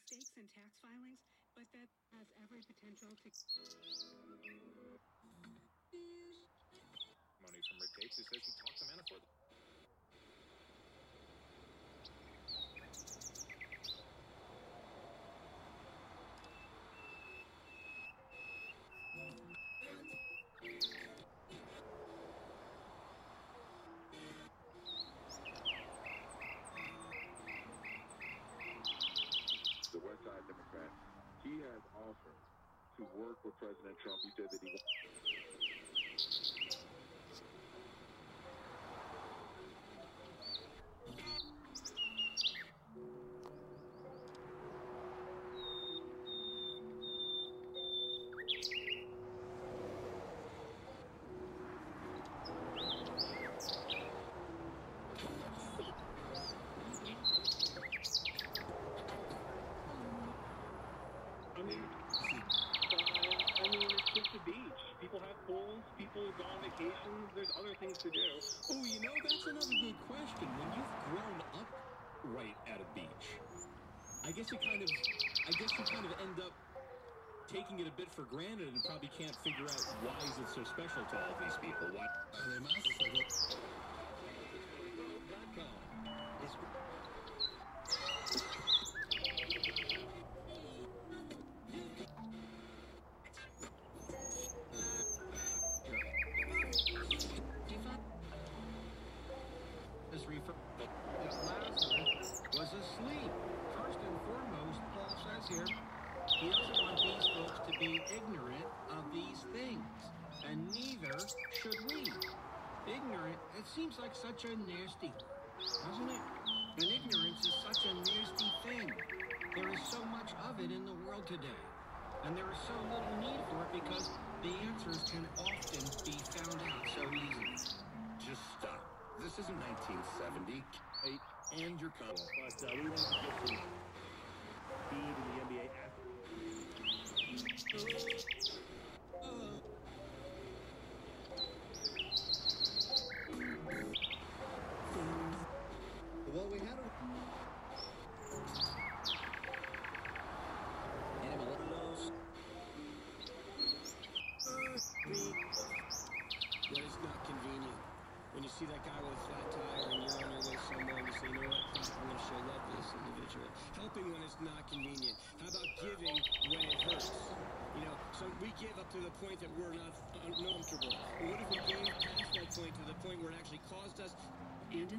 mistakes in tax filings, but that has every potential to... Money from Rick Gates, who says he talked to Manafort. The West Side Democrat, he has offered to work with President Trump. He said that he it's just a beach. People have pools, people go on vacations, there's other things to do. Oh, you know, that's another good question. When you've grown up right at a beach, I guess you kind of end up taking it a bit for granted and probably can't figure out why is it so special to all these people. Why? Lazarus was asleep. First and foremost, Paul says here, he doesn't want these folks to be ignorant of these things, and neither should we. Ignorant, it seems like such a nasty word, doesn't it? And ignorance is such a nasty thing. There is so much of it in the world today, and there is so little need for it because the answers can often be found out so easily. Just stop. This isn't 1970. And your But we want to get some speed in the NBA Well, we had a... When it's not convenient. When you see that guy with a flat tire and you're on your way somewhere and you say, you know what, I'm going to show love to this individual. Helping when it's not convenient. How about giving when it hurts? You know, so we give up to the point that we're not uncomfortable. But what if we gave past that point to the point where it actually caused us... And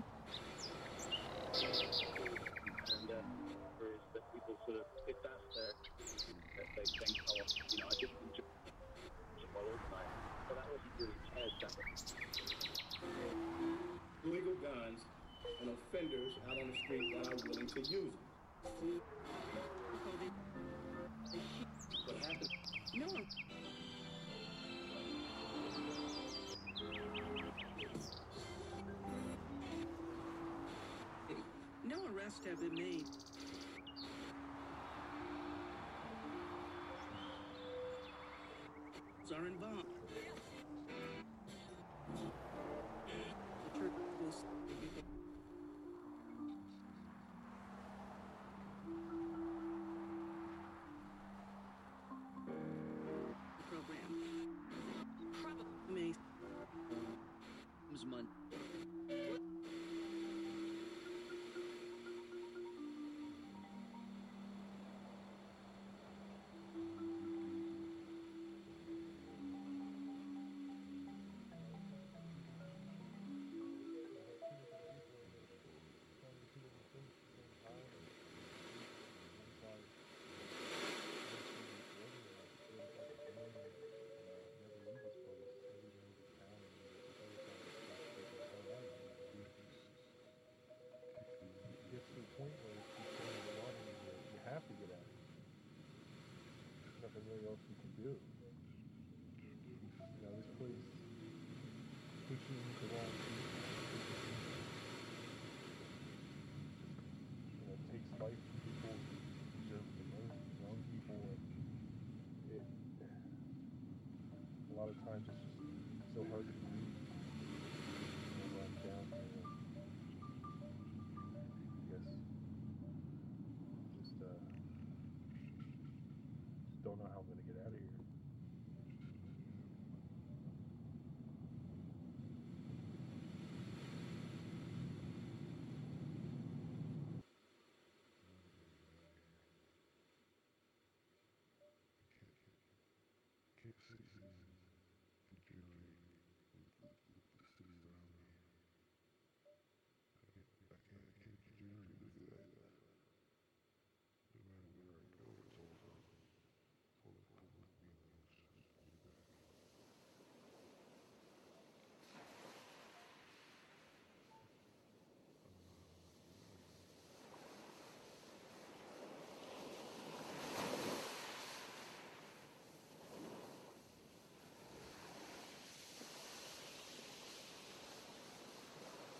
that people sort of, if that's their that they think, oh, you know, I didn't enjoy it tonight, but that wasn't really Ted. Illegal guns and offenders out on the street that are willing to use them. What happened? no one... No arrests have been made. Are involved. The church will program. Probably month. Point where it's just in the water and you have to get out. There's nothing really else you can do. You know, this place pushing the wrong people. You know, it takes life from people who deserve it the most, young people, and a lot of times it's just so hard to believe. You know, I'm down to just don't know how the